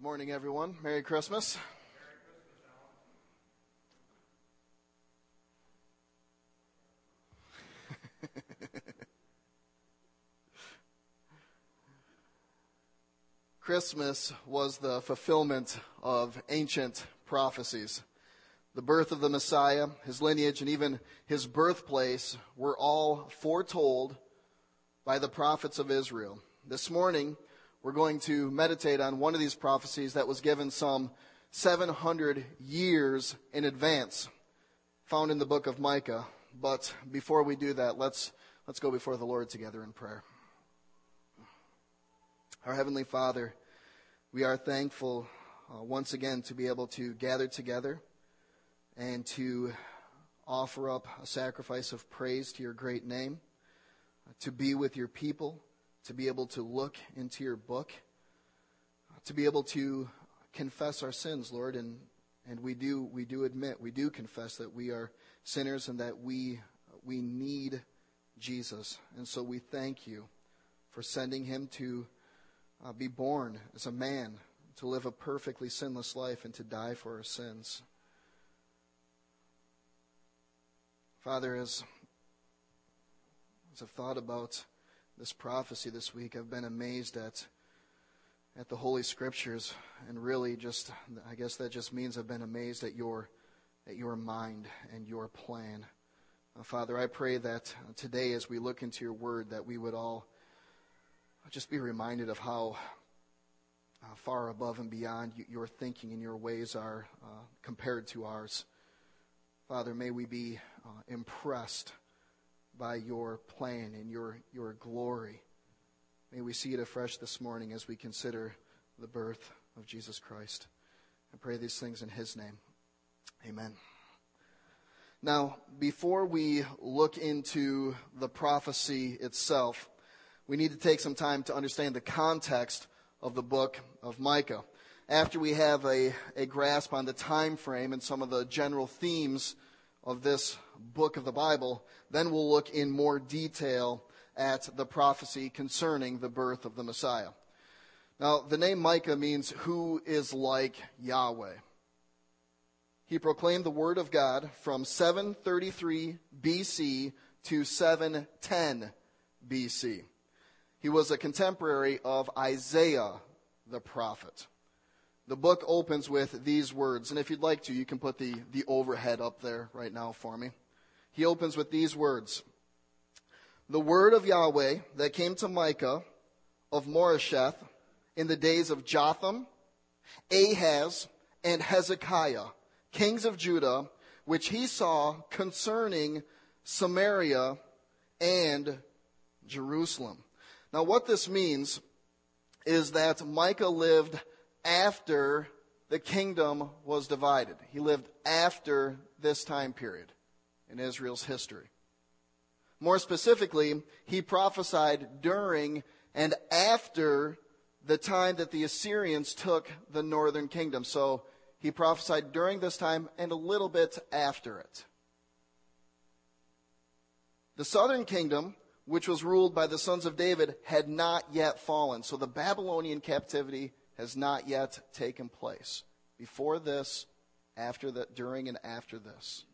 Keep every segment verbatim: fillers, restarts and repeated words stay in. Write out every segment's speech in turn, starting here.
Good morning, everyone. Merry Christmas. Christmas was the fulfillment of ancient prophecies. The birth of the Messiah, his lineage, and even his birthplace were all foretold by the prophets of Israel. This morning, we're going to meditate on one of these prophecies that was given some seven hundred years in advance, found in the book of Micah. But before we do that, let's let's go before the Lord together in prayer. Our Heavenly Father, we are thankful uh, once again to be able to gather together and to offer up a sacrifice of praise to your great name, uh, to be with your people, to be able to look into your book, uh, to be able to confess our sins, Lord, and and we do we do admit, we do confess that we are sinners and that we we need Jesus. And so we thank you for sending him to Uh, be born as a man, to live a perfectly sinless life, and to die for our sins. Father, as, as I've thought about this prophecy this week, I've been amazed at at the Holy Scriptures, and really just, I guess that just means I've been amazed at your at your mind and your plan. Uh, Father, I pray that today as we look into your word, that we would all just be reminded of how uh, far above and beyond you, your thinking and your ways are uh, compared to ours. Father, may we be uh, impressed by your plan and your, your glory. May we see it afresh this morning as we consider the birth of Jesus Christ. I pray these things in his name. Amen. Now, before we look into the prophecy itself, we need to take some time to understand the context of the book of Micah. After we have a, a grasp on the time frame and some of the general themes of this book of the Bible, then we'll look in more detail at the prophecy concerning the birth of the Messiah. Now, the name Micah means who is like Yahweh. He proclaimed the word of God from seven thirty-three B C to seven ten B C. He was a contemporary of Isaiah the prophet. The book opens with these words, and if you'd like to, you can put the, the overhead up there right now for me. He opens with these words. The word of Yahweh that came to Micah of Moresheth in the days of Jotham, Ahaz, and Hezekiah, kings of Judah, which he saw concerning Samaria and Jerusalem. Now, what this means is that Micah lived after the kingdom was divided. He lived after this time period in Israel's history. More specifically, he prophesied during and after the time that the Assyrians took the northern kingdom. So he prophesied during this time and a little bit after it. The southern kingdom, which was ruled by the sons of David, had not yet fallen. So the Babylonian captivity has not yet taken place. Before this, after that, during and after this.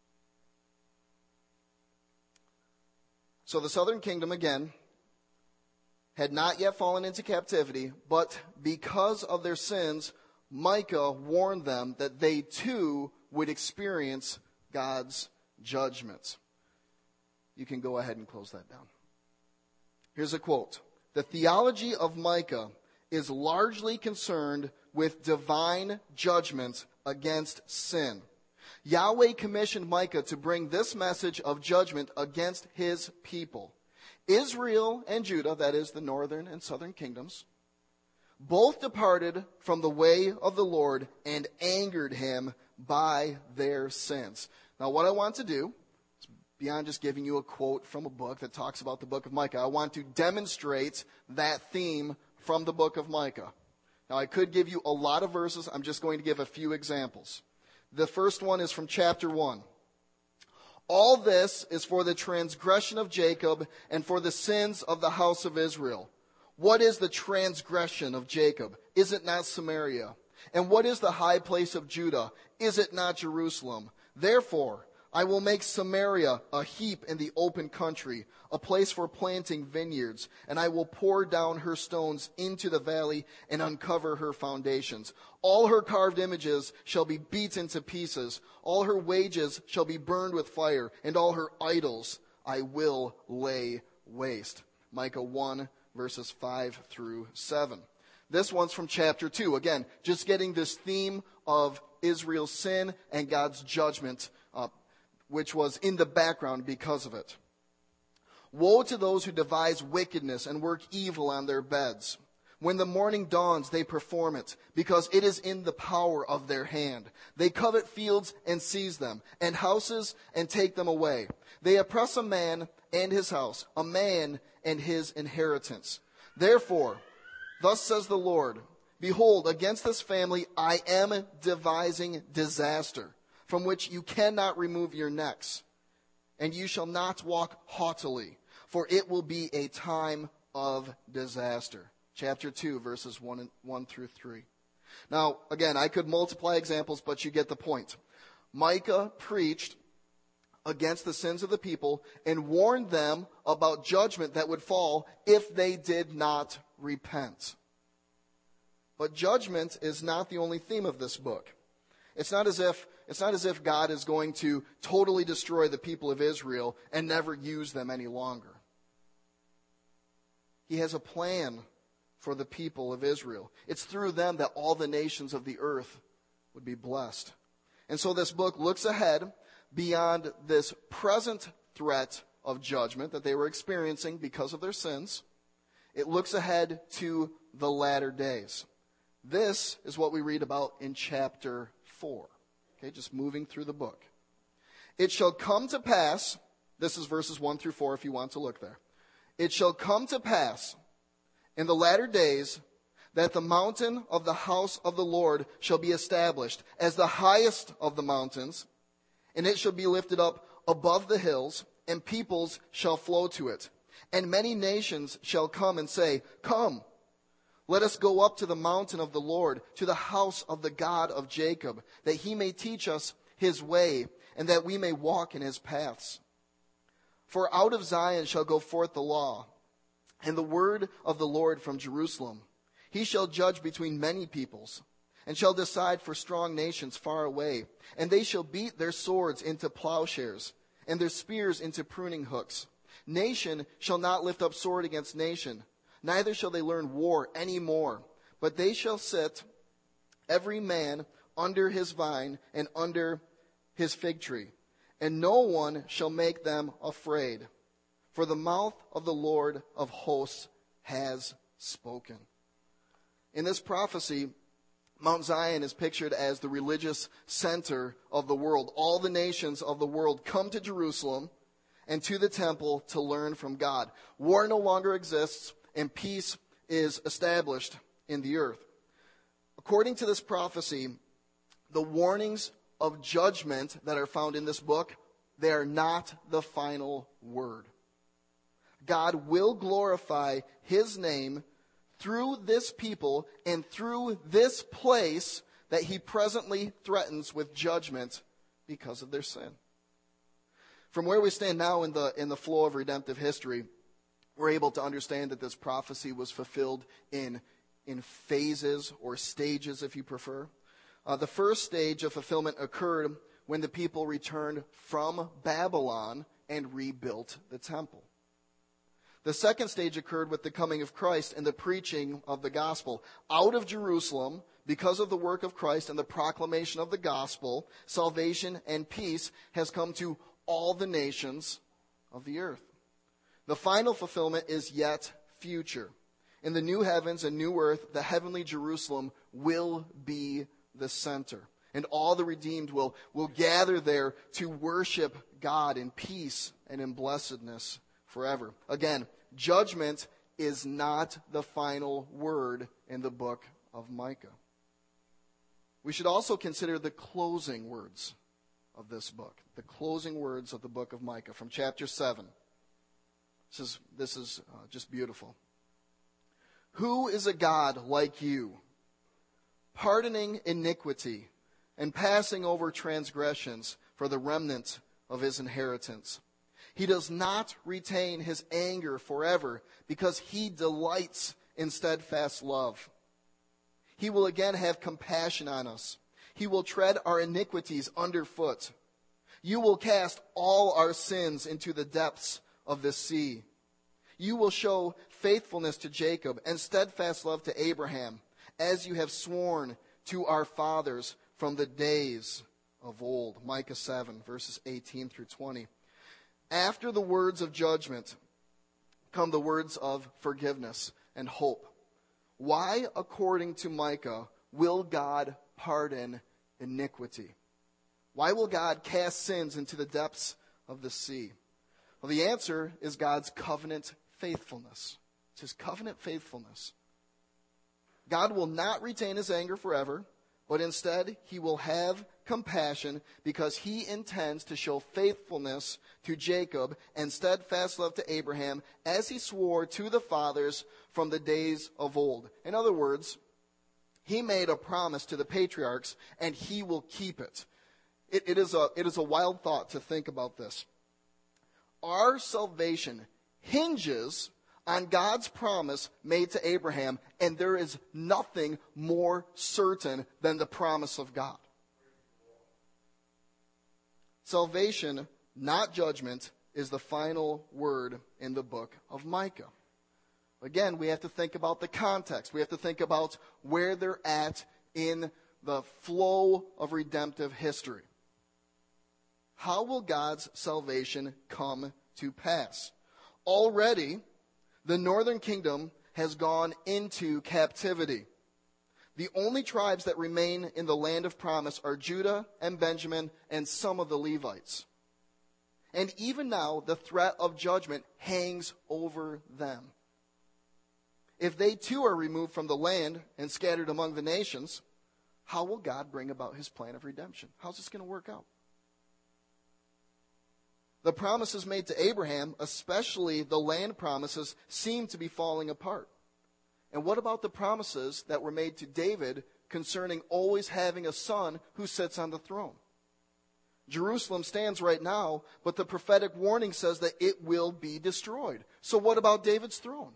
So the southern kingdom, again, had not yet fallen into captivity, but because of their sins, Micah warned them that they too would experience God's judgment. You can go ahead and close that down. Here's a quote. The theology of Micah is largely concerned with divine judgment against sin. Yahweh commissioned Micah to bring this message of judgment against his people. Israel and Judah, that is the northern and southern kingdoms, both departed from the way of the Lord and angered him by their sins. Now, what I want to do, beyond just giving you a quote from a book that talks about the book of Micah, I want to demonstrate that theme from the book of Micah. Now, I could give you a lot of verses. I'm just going to give a few examples. The first one is from chapter one. All this is for the transgression of Jacob and for the sins of the house of Israel. What is the transgression of Jacob? Is it not Samaria? And what is the high place of Judah? Is it not Jerusalem? Therefore, I will make Samaria a heap in the open country, a place for planting vineyards, and I will pour down her stones into the valley and uncover her foundations. All her carved images shall be beaten to pieces. All her wages shall be burned with fire, and all her idols I will lay waste. Micah one, verses five through seven. This one's from chapter two. Again, just getting this theme of Israel's sin and God's judgment, uh, which was in the background because of it. Woe to those who devise wickedness and work evil on their beds. When the morning dawns, they perform it, because it is in the power of their hand. They covet fields and seize them, and houses and take them away. They oppress a man and his house, a man and his inheritance. Therefore, thus says the Lord, behold, against this family I am devising disaster, from which you cannot remove your necks, and you shall not walk haughtily, for it will be a time of disaster. Chapter two, verses one, and, one through three. Now, again, I could multiply examples, but you get the point. Micah preached against the sins of the people and warned them about judgment that would fall if they did not repent. But judgment is not the only theme of this book. It's not as if it's not as if God is going to totally destroy the people of Israel and never use them any longer. He has a plan for the people of Israel. It's through them that all the nations of the earth would be blessed. And so this book looks ahead beyond this present threat of judgment that they were experiencing because of their sins. It looks ahead to the latter days. This is what we read about in chapter four. Okay, just moving through the book. It shall come to pass, this is verses one through four if you want to look there. It shall come to pass in the latter days that the mountain of the house of the Lord shall be established as the highest of the mountains, and it shall be lifted up above the hills, and peoples shall flow to it. And many nations shall come and say, come, let us go up to the mountain of the Lord, to the house of the God of Jacob, that he may teach us his way, and that we may walk in his paths. For out of Zion shall go forth the law, and the word of the Lord from Jerusalem. He shall judge between many peoples, and shall decide for strong nations far away. And they shall beat their swords into plowshares, and their spears into pruning hooks. Nation shall not lift up sword against nation, neither shall they learn war any more. But they shall sit, every man under his vine and under his fig tree, and no one shall make them afraid. For the mouth of the Lord of hosts has spoken. In this prophecy, Mount Zion is pictured as the religious center of the world. All the nations of the world come to Jerusalem and to the temple to learn from God. War no longer exists, and peace is established in the earth. According to this prophecy, the warnings of judgment that are found in this book, they are not the final word. God will glorify his name through this people and through this place that he presently threatens with judgment because of their sin. From where we stand now in the in the flow of redemptive history, we're able to understand that this prophecy was fulfilled in, in phases or stages, if you prefer. Uh, the first stage of fulfillment occurred when the people returned from Babylon and rebuilt the temple. The second stage occurred with the coming of Christ and the preaching of the gospel. Out of Jerusalem, because of the work of Christ and the proclamation of the gospel, salvation and peace has come to all the nations of the earth. The final fulfillment is yet future. In the new heavens and new earth, the heavenly Jerusalem will be the center. And all the redeemed will, will gather there to worship God in peace and in blessedness forever. Again, judgment is not the final word in the book of Micah. We should also consider the closing words of this book. The closing words of the book of Micah from chapter seven. This is, this is uh, just beautiful. Who is a God like you, pardoning iniquity and passing over transgressions for the remnant of his inheritance? He does not retain his anger forever because he delights in steadfast love. He will again have compassion on us. He will tread our iniquities underfoot. You will cast all our sins into the depths of the sea. You will show faithfulness to Jacob and steadfast love to Abraham, as you have sworn to our fathers from the days of old. Micah seven, verses eighteen through twenty. After the words of judgment come the words of forgiveness and hope. Why, according to Micah, will God pardon iniquity? Why will God cast sins into the depths of the sea? Well, the answer is God's covenant faithfulness. It's his covenant faithfulness. God will not retain his anger forever, but instead he will have compassion because he intends to show faithfulness to Jacob and steadfast love to Abraham as he swore to the fathers from the days of old. In other words, he made a promise to the patriarchs and he will keep it. It, it, is a, it is a wild thought to think about this. Our salvation hinges on God's promise made to Abraham, and there is nothing more certain than the promise of God. Salvation, not judgment, is the final word in the book of Micah. Again, we have to think about the context. We have to think about where they're at in the flow of redemptive history. How will God's salvation come to pass? Already, the northern kingdom has gone into captivity. The only tribes that remain in the land of promise are Judah and Benjamin and some of the Levites. And even now, the threat of judgment hangs over them. If they too are removed from the land and scattered among the nations, how will God bring about his plan of redemption? How's this going to work out? The promises made to Abraham, especially the land promises, seem to be falling apart. And what about the promises that were made to David concerning always having a son who sits on the throne? Jerusalem stands right now, but the prophetic warning says that it will be destroyed. So what about David's throne?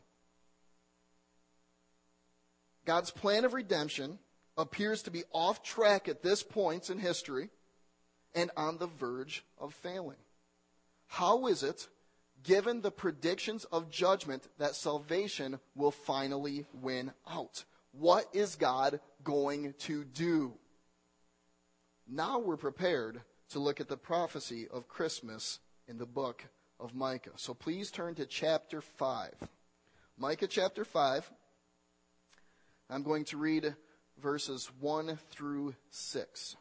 God's plan of redemption appears to be off track at this point in history and on the verge of failing. How is it, given the predictions of judgment, that salvation will finally win out? What is God going to do? Now we're prepared to look at the prophecy of Christmas in the book of Micah. So please turn to chapter five. Micah chapter five. I'm going to read verses one through six.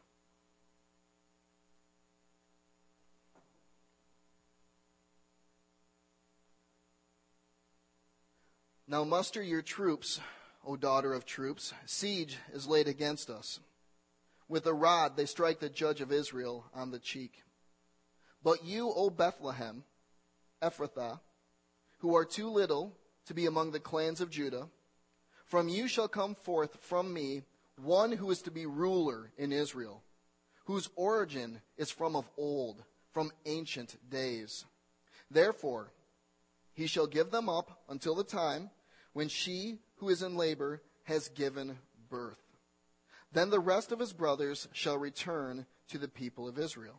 Now muster your troops, O daughter of troops. Siege is laid against us. With a rod they strike the judge of Israel on the cheek. But you, O Bethlehem, Ephrathah, who are too little to be among the clans of Judah, from you shall come forth from me one who is to be ruler in Israel, whose origin is from of old, from ancient days. Therefore, he shall give them up until the time when she who is in labor has given birth. Then the rest of his brothers shall return to the people of Israel.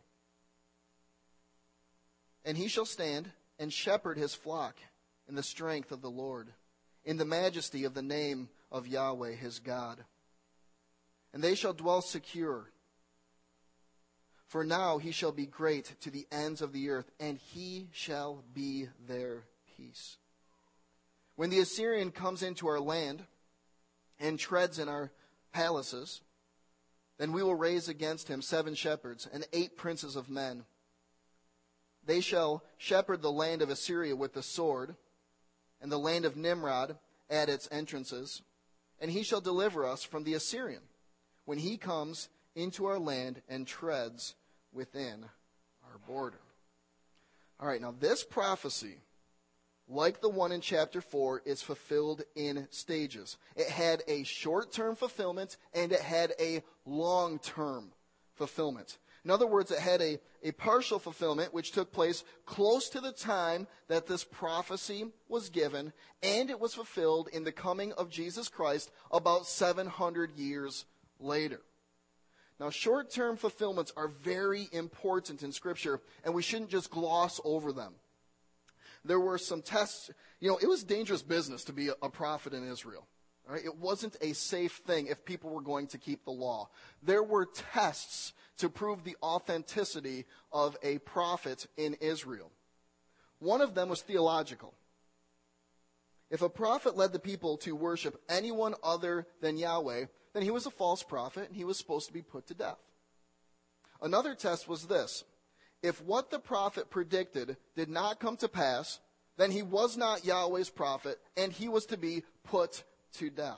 And he shall stand and shepherd his flock in the strength of the Lord, in the majesty of the name of Yahweh his God. And they shall dwell secure. For now he shall be great to the ends of the earth, and he shall be their peace. When the Assyrian comes into our land and treads in our palaces, then we will raise against him seven shepherds and eight princes of men. They shall shepherd the land of Assyria with the sword, and the land of Nimrod at its entrances, and he shall deliver us from the Assyrian when he comes into our land and treads within our border. All right, now this prophecy like the one in chapter four, is fulfilled in stages. It had a short-term fulfillment and it had a long-term fulfillment. In other words, it had a, a partial fulfillment which took place close to the time that this prophecy was given, and it was fulfilled in the coming of Jesus Christ about seven hundred years later. Now, short-term fulfillments are very important in Scripture, and we shouldn't just gloss over them. There were some tests. You know, it was dangerous business to be a, a prophet in Israel. Right? It wasn't a safe thing if people were going to keep the law. There were tests to prove the authenticity of a prophet in Israel. One of them was theological. If a prophet led the people to worship anyone other than Yahweh, then he was a false prophet and he was supposed to be put to death. Another test was this. If what the prophet predicted did not come to pass, then he was not Yahweh's prophet and he was to be put to death.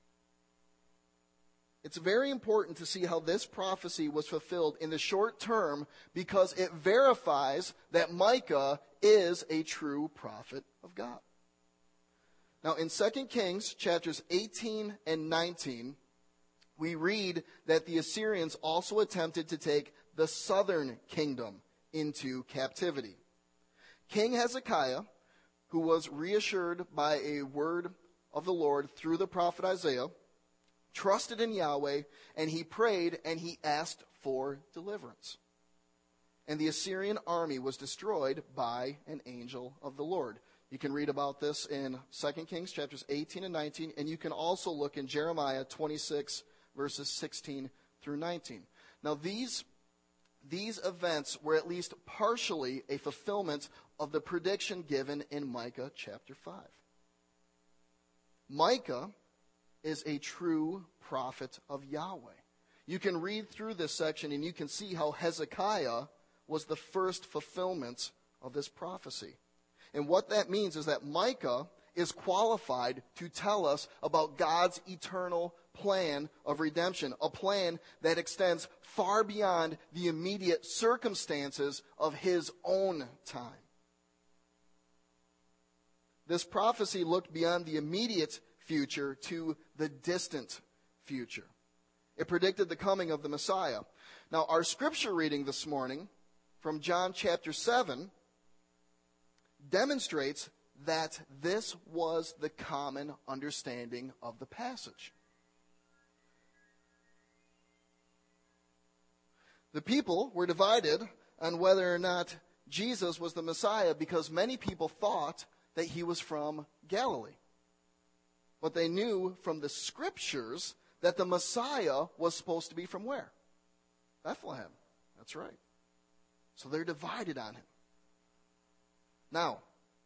It's very important to see how this prophecy was fulfilled in the short term because it verifies that Micah is a true prophet of God. Now in Second Kings chapters eighteen and nineteen, we read that the Assyrians also attempted to take the southern kingdom into captivity. King Hezekiah, who was reassured by a word of the Lord through the prophet Isaiah, trusted in Yahweh, and he prayed and he asked for deliverance. And the Assyrian army was destroyed by an angel of the Lord. You can read about this in Second Kings chapters eighteen and nineteen, and you can also look in Jeremiah twenty-six, verses sixteen through nineteen. Now these, these events were at least partially a fulfillment of the prediction given in Micah chapter five. Micah is a true prophet of Yahweh. You can read through this section and you can see how Hezekiah was the first fulfillment of this prophecy. And what that means is that Micah is qualified to tell us about God's eternal plan of redemption, a plan that extends far beyond the immediate circumstances of his own time. This prophecy looked beyond the immediate future to the distant future. It predicted the coming of the Messiah. Now, our scripture reading this morning from John chapter seven demonstrates that this was the common understanding of the passage. The people were divided on whether or not Jesus was the Messiah because many people thought that he was from Galilee. But they knew from the scriptures that the Messiah was supposed to be from where? Bethlehem. That's right. So they're divided on him. Now,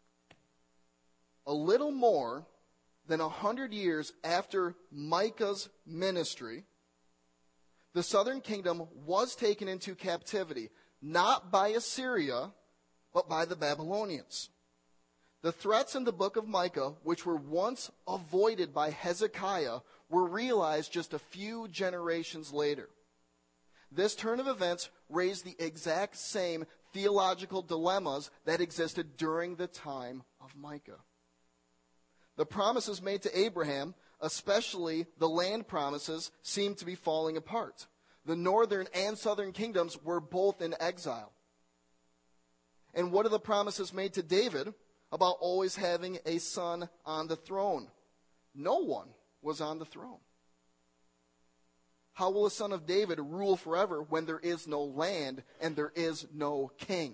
a little more than a hundred years after Micah's ministry, the southern kingdom was taken into captivity, not by Assyria, but by the Babylonians. The threats in the book of Micah, which were once avoided by Hezekiah, were realized just a few generations later. This turn of events raised the exact same theological dilemmas that existed during the time of Micah. The promises made to Abraham, especially the land promises, seemed to be falling apart. The northern and southern kingdoms were both in exile. And what are the promises made to David about always having a son on the throne? No one was on the throne. How will a son of David rule forever when there is no land and there is no king?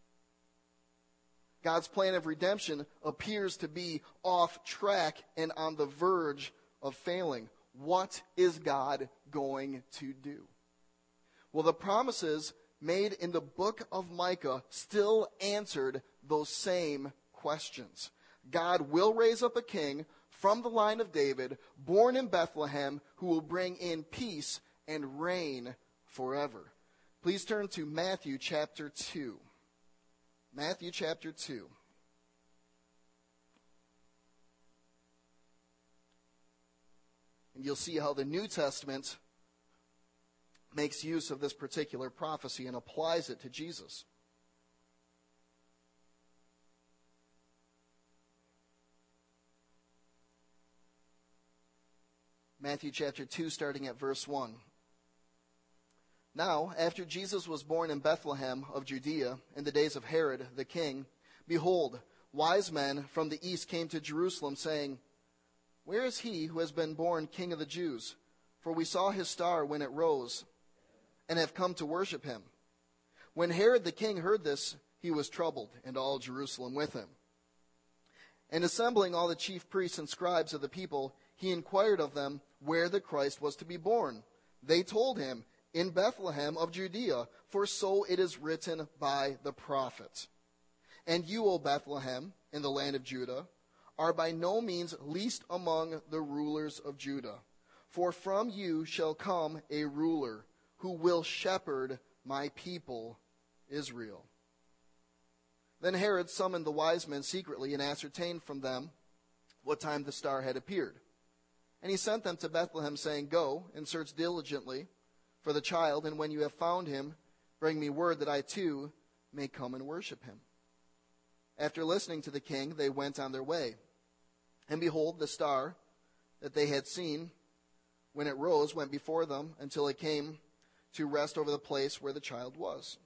God's plan of redemption appears to be off track and on the verge of failing. What is God going to do? Well, the promises made in the book of Micah still answered those same questions. God will raise up a king from the line of David, born in Bethlehem, who will bring in peace and reign forever. Please turn to Matthew chapter two. Matthew chapter two. And you'll see how the New Testament makes use of this particular prophecy and applies it to Jesus. Matthew chapter two, starting at verse one. Now, after Jesus was born in Bethlehem of Judea, in the days of Herod the king, behold, wise men from the east came to Jerusalem, saying, Where is he who has been born King of the Jews? For we saw his star when it rose, and have come to worship him. When Herod the king heard this, he was troubled, and all Jerusalem with him. And assembling all the chief priests and scribes of the people, he inquired of them where the Christ was to be born. They told him, In Bethlehem of Judea, for so it is written by the prophet. And you, O Bethlehem, in the land of Judah, are by no means least among the rulers of Judah. For from you shall come a ruler who will shepherd my people Israel. Then Herod summoned the wise men secretly and ascertained from them what time the star had appeared. And he sent them to Bethlehem, saying, Go and search diligently for the child, and when you have found him, bring me word that I too may come and worship him. After listening to the king, they went on their way. And behold, the star that they had seen when it rose went before them until it came to rest over the place where the child was.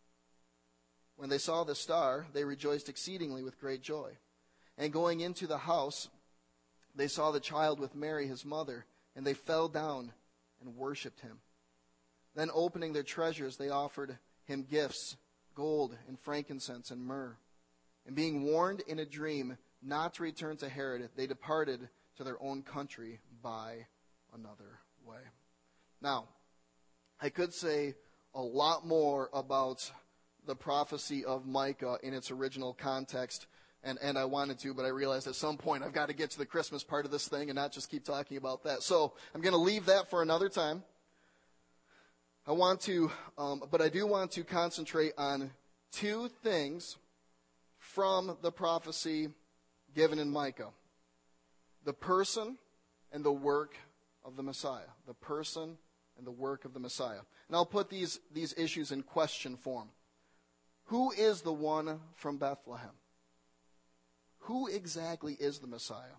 When they saw the star, they rejoiced exceedingly with great joy. And going into the house, they saw the child with Mary his mother, and they fell down and worshipped him. Then opening their treasures, they offered him gifts, gold and frankincense and myrrh. And being warned in a dream not to return to Herod, they departed to their own country by another way. Now, I could say a lot more about the prophecy of Micah in its original context, and, and I wanted to, but I realized at some point I've got to get to the Christmas part of this thing and not just keep talking about that. So I'm going to leave that for another time. I want to, um, but I do want to concentrate on two things from the prophecy given in Micah. The person and the work of the Messiah. The person and the work of the Messiah. And I'll put these, these issues in question form. Who is the one from Bethlehem? Who exactly is the Messiah?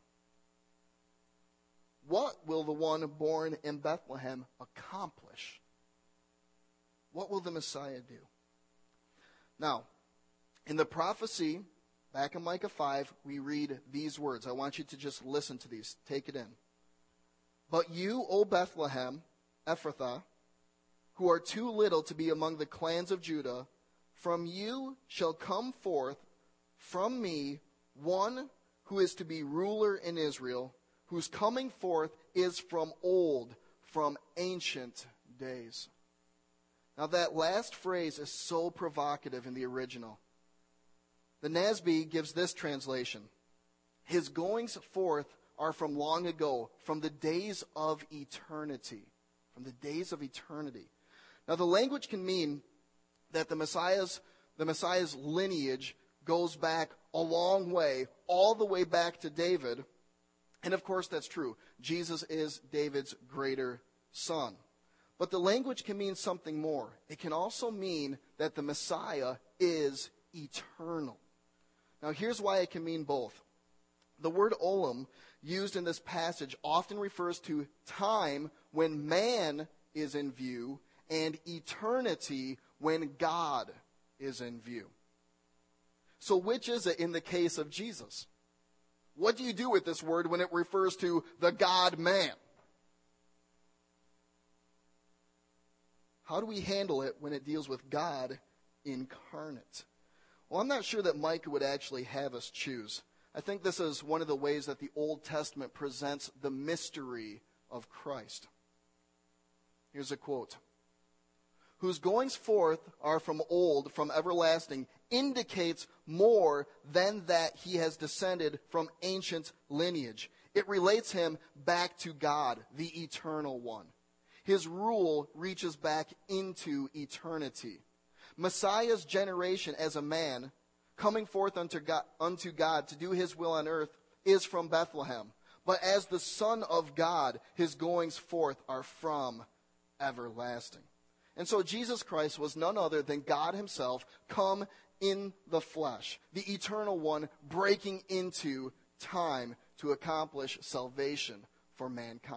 What will the one born in Bethlehem accomplish? What will the Messiah do? Now, in the prophecy, back in Micah five, we read these words. I want you to just listen to these. Take it in. But you, O Bethlehem, Ephrathah, who are too little to be among the clans of Judah, from you shall come forth from me one who is to be ruler in Israel, whose coming forth is from old, from ancient days. Now that last phrase is so provocative in the original. The N A S B gives this translation. His goings forth are from long ago, from the days of eternity. From the days of eternity. Now the language can mean that the Messiah's, the Messiah's lineage goes back a long way, all the way back to David. And of course that's true. Jesus is David's greater son. But the language can mean something more. It can also mean that the Messiah is eternal. Now here's why it can mean both. The word olam, used in this passage, often refers to time when man is in view and eternity when God is in view. So which is it in the case of Jesus? What do you do with this word when it refers to the God-man? How do we handle it when it deals with God incarnate? Well, I'm not sure that Micah would actually have us choose. I think this is one of the ways that the Old Testament presents the mystery of Christ. Here's a quote. Whose goings forth are from old, from everlasting, indicates more than that he has descended from ancient lineage. It relates him back to God, the eternal one. His rule reaches back into eternity. Messiah's generation as a man, coming forth unto God, unto God to do his will on earth, is from Bethlehem. But as the Son of God, his goings forth are from everlasting. And so Jesus Christ was none other than God himself come in the flesh, the eternal one breaking into time to accomplish salvation for mankind.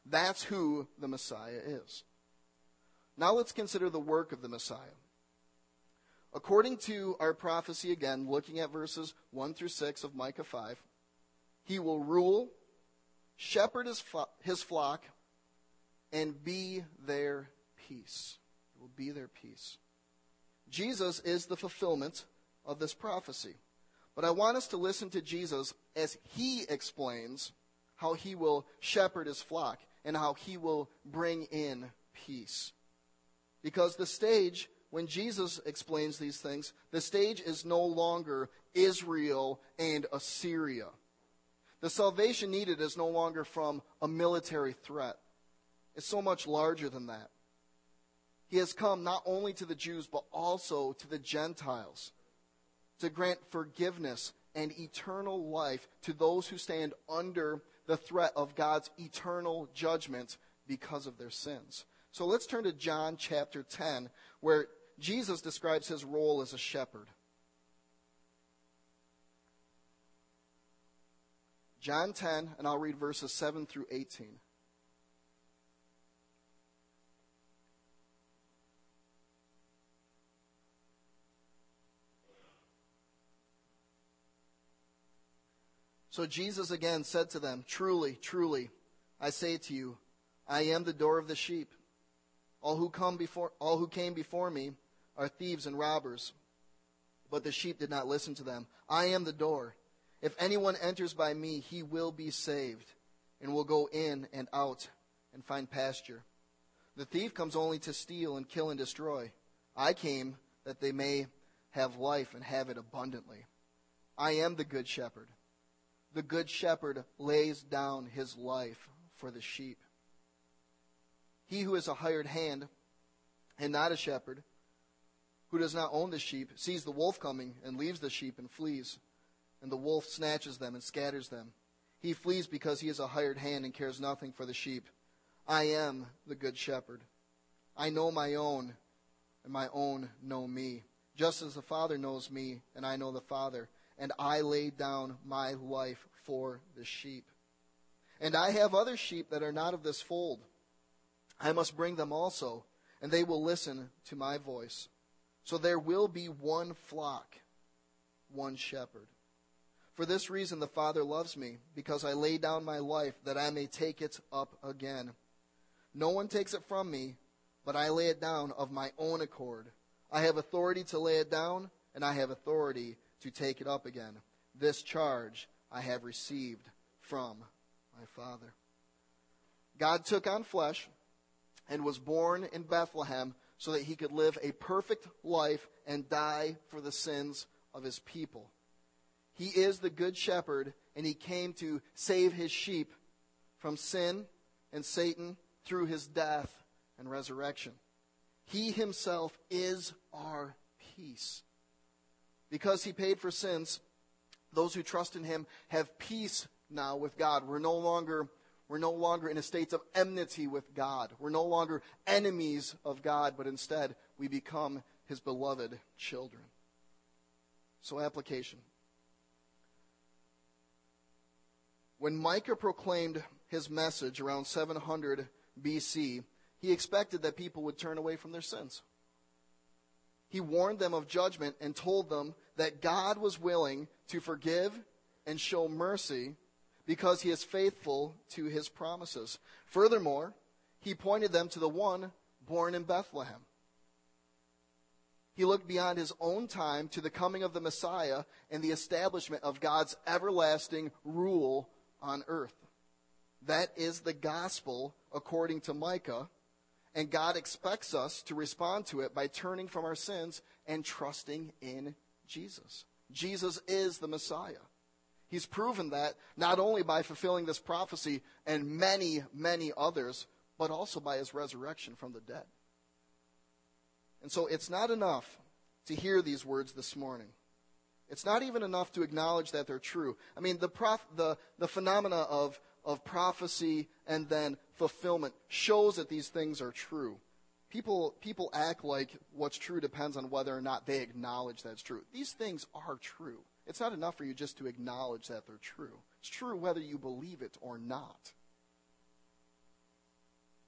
That's who the Messiah is. Now let's consider the work of the Messiah. According to our prophecy, again, looking at verses one through six of Micah five, he will rule, shepherd his, fo- his flock, and be their peace. It will be their peace. Jesus is the fulfillment of this prophecy. But I want us to listen to Jesus as he explains how he will shepherd his flock and how he will bring in peace. Because the stage, when Jesus explains these things, the stage is no longer Israel and Assyria. The salvation needed is no longer from a military threat. It's so much larger than that. He has come not only to the Jews, but also to the Gentiles, to grant forgiveness and eternal life to those who stand under the threat of God's eternal judgment because of their sins. So let's turn to John chapter ten, where Jesus describes his role as a shepherd. John ten, and I'll read verses seven through eighteen. So Jesus again said to them, "Truly, truly, I say to you, I am the door of the sheep. All who come before, all who came before me are thieves and robbers, but the sheep did not listen to them. I am the door. If anyone enters by me, he will be saved, and will go in and out and find pasture. The thief comes only to steal and kill and destroy. I came that they may have life and have it abundantly. I am the good shepherd. The good shepherd lays down his life for the sheep. He who is a hired hand and not a shepherd, who does not own the sheep, sees the wolf coming and leaves the sheep and flees. And the wolf snatches them and scatters them. He flees because he is a hired hand and cares nothing for the sheep. I am the good shepherd. I know my own, and my own know me. Just as the Father knows me, and I know the Father. And I lay down my life for the sheep. And I have other sheep that are not of this fold. I must bring them also, and they will listen to my voice. So there will be one flock, one shepherd. For this reason the Father loves me, because I lay down my life that I may take it up again. No one takes it from me, but I lay it down of my own accord. I have authority to lay it down, and I have authority to take it up again. This charge I have received from my Father." God took on flesh and was born in Bethlehem so that he could live a perfect life and die for the sins of his people. He is the good shepherd, and he came to save his sheep from sin and Satan through his death and resurrection. He himself is our peace. Because he paid for sins, those who trust in him have peace now with God. We're no longer, we're no longer in a state of enmity with God. We're no longer enemies of God, but instead we become his beloved children. So, application. When Micah proclaimed his message around seven hundred B C, he expected that people would turn away from their sins. He warned them of judgment and told them that God was willing to forgive and show mercy because he is faithful to his promises. Furthermore, he pointed them to the one born in Bethlehem. He looked beyond his own time to the coming of the Messiah and the establishment of God's everlasting rule on earth. That is the gospel according to Micah. And God expects us to respond to it by turning from our sins and trusting in Jesus. Jesus is the Messiah. He's proven that not only by fulfilling this prophecy and many, many others, but also by his resurrection from the dead. And so it's not enough to hear these words this morning. It's not even enough to acknowledge that they're true. I mean, the prof, the, the phenomena of of prophecy and then fulfillment shows that these things are true. People people act like what's true depends on whether or not they acknowledge that it's true. These things are true. It's not enough for you just to acknowledge that they're true. It's true whether you believe it or not.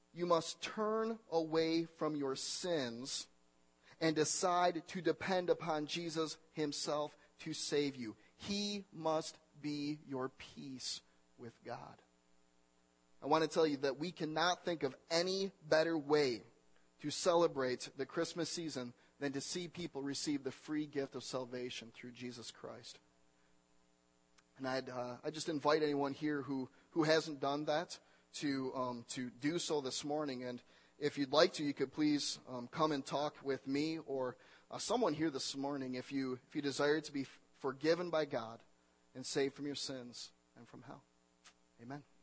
you must turn away from your sins and decide to depend upon Jesus himself to save you. He must be your peace with God. I want to tell you that we cannot think of any better way to celebrate the Christmas season than to see people receive the free gift of salvation through Jesus Christ. And I'd uh, I just invite anyone here who, who hasn't done that to um, to do so this morning. And if you'd like to, you could please um, come and talk with me or uh, someone here this morning if you if you desire to be forgiven by God and saved from your sins and from hell. Amen.